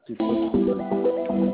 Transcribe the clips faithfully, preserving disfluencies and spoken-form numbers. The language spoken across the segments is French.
C'est pas trop mal.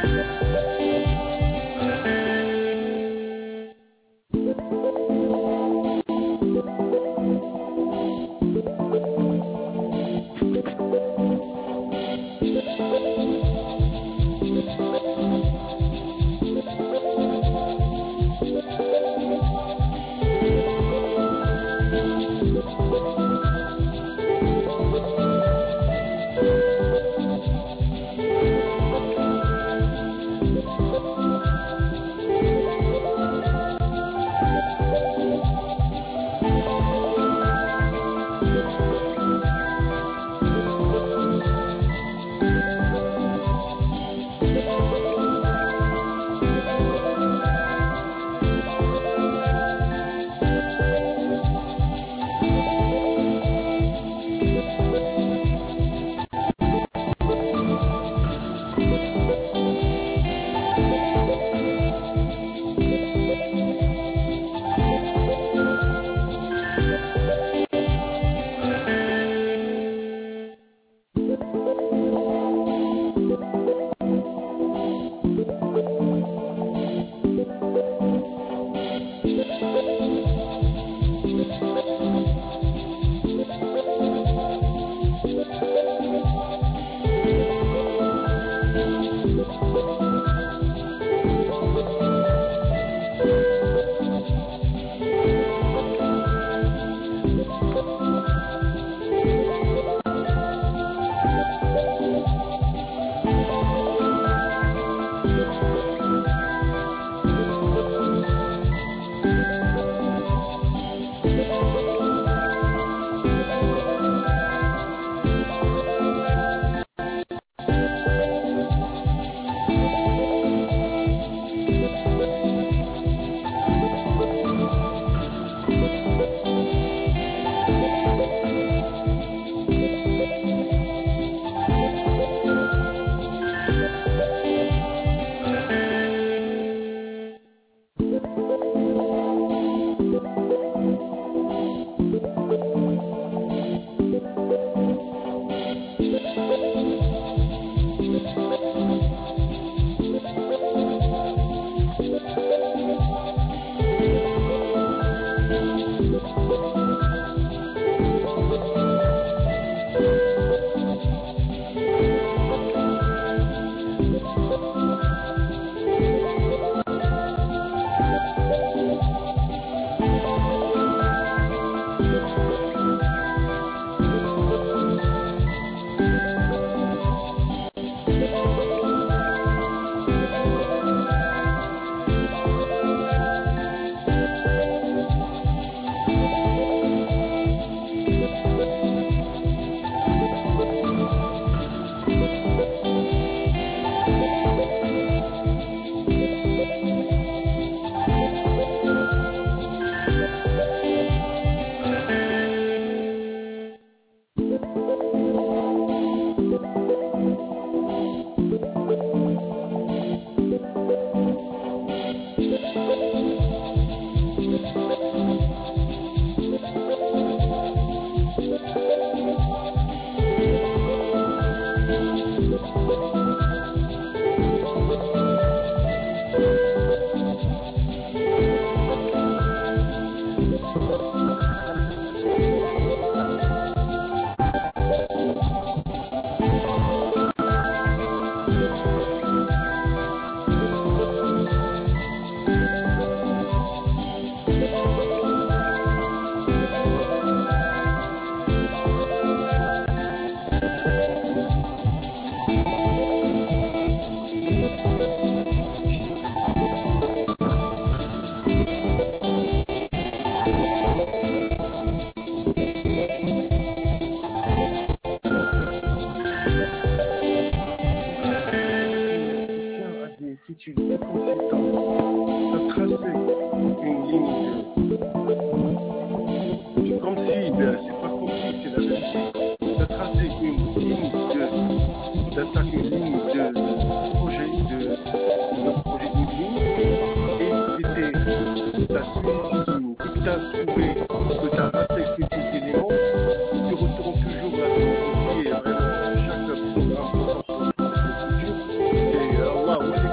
Si tu es conséquent, tu as tracé une ligne de, comme si, ben, c'est pas comme si, c'est la vérité. Tu as tracé une ligne de, d'attaque, une ligne de projet, de, de projet, une ligne, et c'était, tu as suivi cette ligne, que tu as trouvé, que tu as raté quelques éléments, tu retournes toujours à ton dossier, vraiment, chaque programme, pour ton futur, et Allah,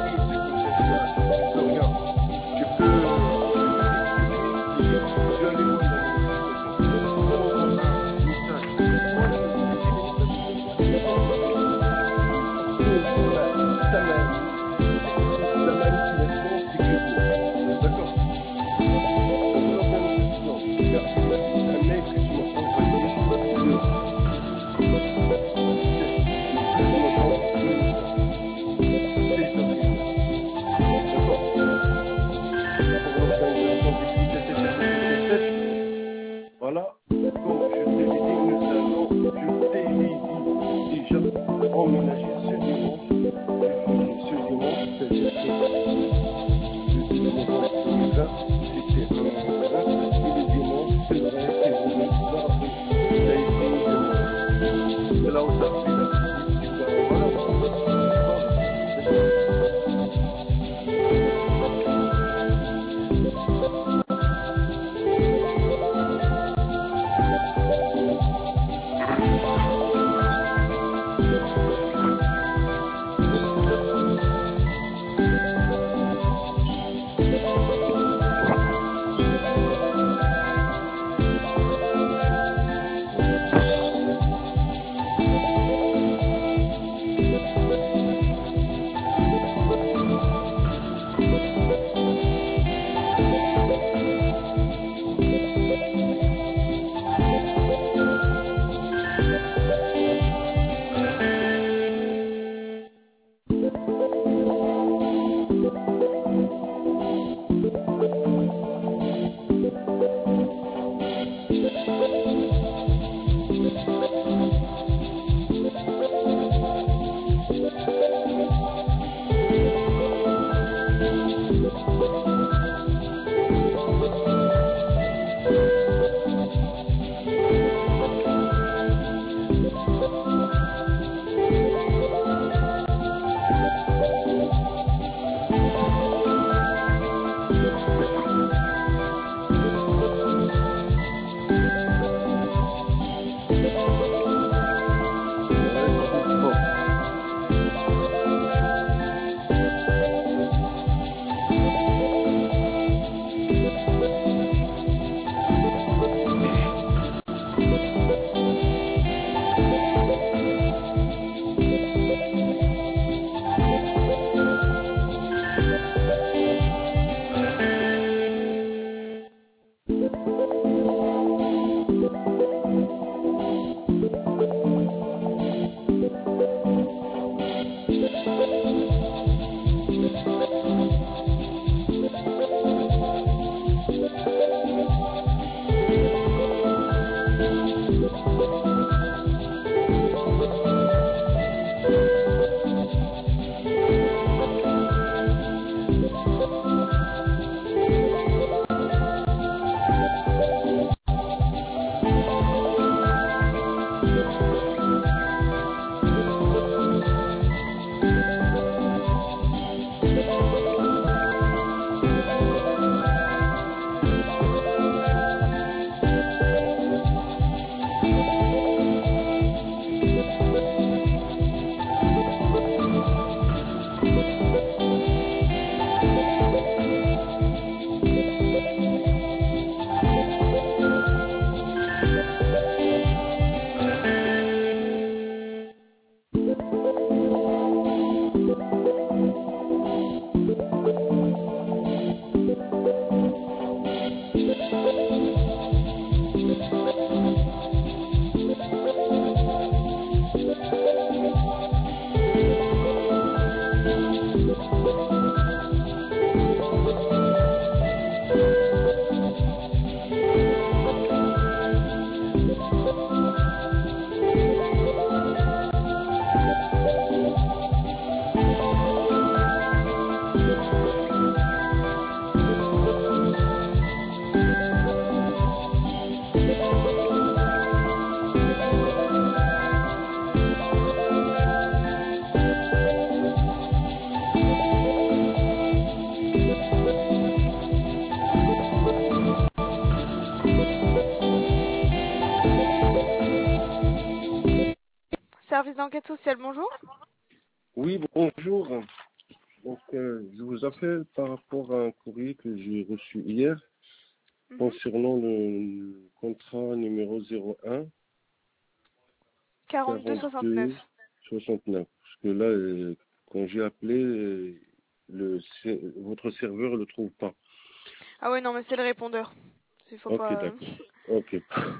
Service d'enquête sociale, bonjour. Oui, bonjour. Donc, euh, je vous appelle par rapport à un courrier que j'ai reçu hier Mhm. concernant le contrat numéro zéro un quarante-deux quarante-deux soixante-neuf. soixante-neuf. Parce que là, euh, quand j'ai appelé, euh, le, ser- votre serveur ne le trouve pas. Ah ouais, non, mais c'est le répondeur. Il faut Ok, pas. d'accord. Ok.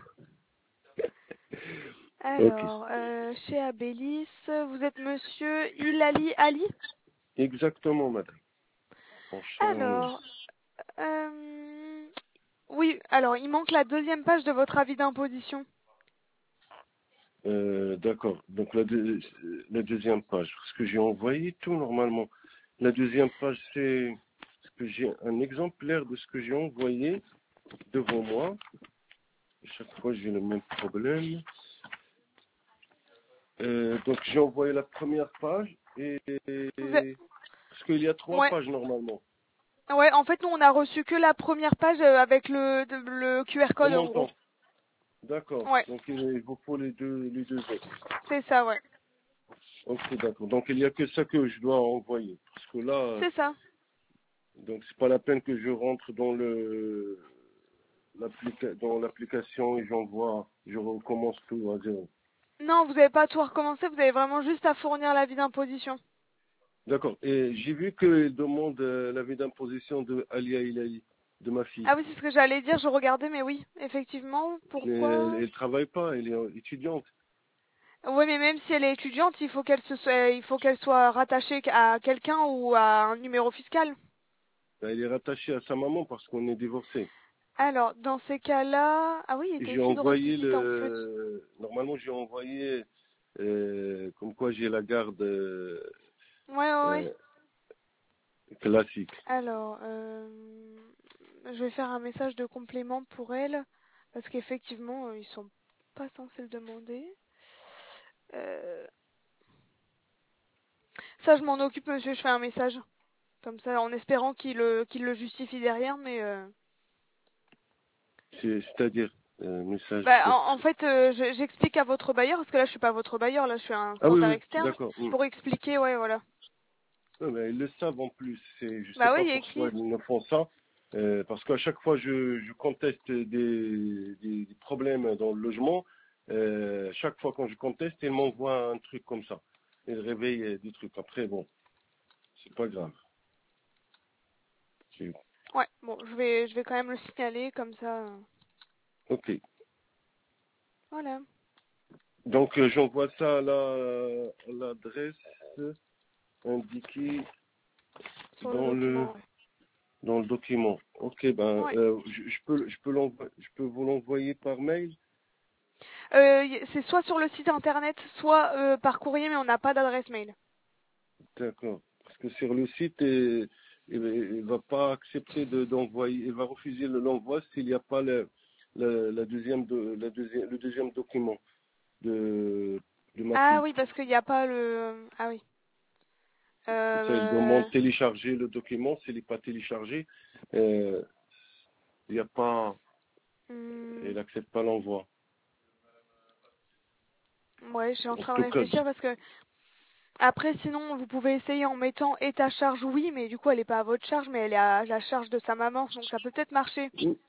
Ok. Alors, euh, chez Abélis, vous êtes monsieur Ilali Ali? Exactement, madame. Enchanté. Alors, euh, oui, alors il manque la deuxième page de votre avis d'imposition. Euh, d'accord. Donc la, deux- la deuxième page, parce que j'ai envoyé tout normalement. La deuxième page, c'est ce que j'ai un exemplaire de ce que j'ai envoyé devant moi. Chaque fois, j'ai le même problème. Euh, donc j'ai envoyé la première page et Vous êtes... parce qu'il y a trois Ouais, pages normalement. ouais, en fait, nous on a reçu que la première page euh, avec le, de- le Q R Le code en gros. montant. D'accord. Ouais, Donc il il vous faut les deux les deux autres. c'est ça, ouais. Ok, d'accord. Donc il n'y a que ça que je dois envoyer. Parce que là, C'est ça. donc c'est pas la peine que je rentre dans le l'applica- dans l'application et j'envoie, je recommence tout à zéro. Non, vous n'avez pas tout recommencé, vous avez vraiment juste à fournir l'avis d'imposition. D'accord. Et j'ai vu qu'il demande euh, l'avis d'imposition de Alia Ilahi, de ma fille. Ah oui, c'est ce que j'allais dire, je regardais, mais oui, effectivement, Mais elle, pourquoi? elle travaille pas, elle est étudiante. Oui, mais même si elle est étudiante, il faut qu'elle se soit, il faut qu'elle soit rattachée à quelqu'un ou à un numéro fiscal. Elle est rattachée à sa maman parce qu'on est divorcés. Alors, dans ces cas-là, ah oui, il est J'ai écrit envoyé réquisite en plus. le, normalement j'ai envoyé euh, comme quoi j'ai la garde euh, Ouais, ouais, ouais. euh, classique. Alors, euh, je vais faire un message de complément pour elle, parce qu'effectivement, euh, ils sont pas censés le demander. Euh, Ça, je m'en occupe, monsieur, je fais un message. Comme ça, en espérant qu'il le, qu'il le justifie derrière, mais... euh, C'est- C'est-à-dire euh, message Bah, de. en, en fait, euh, je- j'explique à votre bailleur, parce que là, je suis pas votre bailleur, là, je suis un Ah oui comptable oui, externe, d'accord. Hmm. pour expliquer, ouais, voilà. Ouais, mais ils le savent en plus. C'est, je sais Bah oui, pas il y a pourquoi écrit. ils ne font ça. Euh, parce qu'à chaque fois je, je conteste des, des- des problèmes dans le logement. Euh, chaque fois quand je conteste, ils m'envoient un truc comme ça. Ils réveillent euh, des trucs. Après bon, c'est pas grave. C'est- Ouais, bon, je vais, je vais quand même le signaler, comme ça. euh, Ok. Voilà, Donc euh, j'envoie ça à la- à l'adresse indiquée sur le dans le document, ouais. dans le document. Ok, ben Ouais. euh, je, je peux je peux l'envo- je peux vous l'envoyer par mail. Euh, y- c'est soit sur le site internet, soit euh, par courrier, mais on n'a pas d'adresse mail. D'accord. Parce que sur le site, euh, il ne va pas accepter de- d'envoyer, il va refuser le- l'envoi s'il n'y a pas le, le, la deuxième do- la deuxième, le deuxième document de, de ma Ah fille. oui, parce qu'il n'y a pas le... Ah oui. Ça, il demande Euh... télécharger le document. S'il n'est pas téléchargé, euh, il n'y a pas, il hmm, n'accepte pas l'envoi. Ouais, je suis en En train de tout cas, réfléchir parce que après, sinon, vous pouvez essayer en mettant est à charge, oui, mais du coup, elle n'est pas à votre charge, mais elle est à la charge de sa maman, donc ça peut peut-être marcher.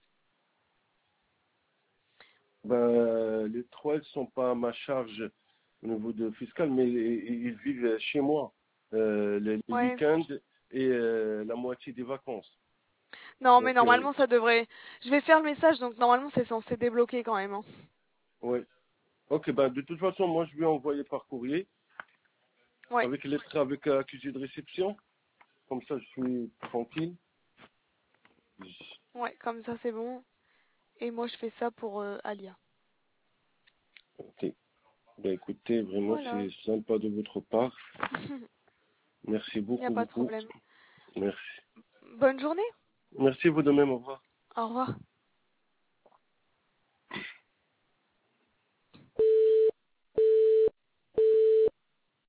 ben, les trois ne sont pas à ma charge au niveau de fiscal, mais ils, ils vivent chez moi euh, les, les Ouais. week-ends et euh, la moitié des vacances. Non, mais Donc, euh, normalement, ça devrait... Je vais faire le message, donc normalement, c'est censé débloquer quand même, hein. ouais. Ok, ben de toute façon, moi je vais envoyer par courrier Ouais. avec lettre avec euh, accusé de réception. Comme ça, je suis tranquille. Ouais, comme ça c'est bon. Et moi je fais ça pour euh, Alia. Ok. Ben, écoutez, vraiment, Voilà. c'est sympa de votre part. Merci Il n'y a beaucoup, pas de beaucoup. problème. Merci. Bonne journée. Merci vous de même, au revoir. Au revoir.